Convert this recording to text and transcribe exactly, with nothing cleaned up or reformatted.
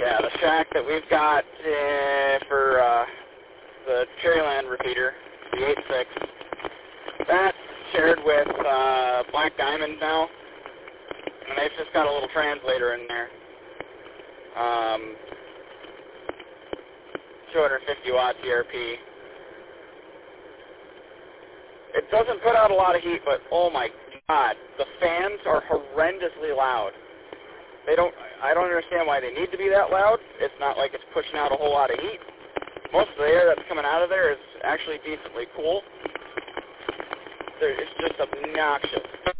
Yeah, the shack that we've got uh, for uh, the Cherryland repeater, the eight six, that's shared with uh, Black Diamond now, and they've just got a little translator in there. Um, two hundred fifty watt E R P. It doesn't put out a lot of heat, but oh my god, the fans are horrendously loud. They don't, I don't understand why they need to be that loud. It's not like it's pushing out a whole lot of heat. Most of the air that's coming out of there is actually decently cool. It's just obnoxious.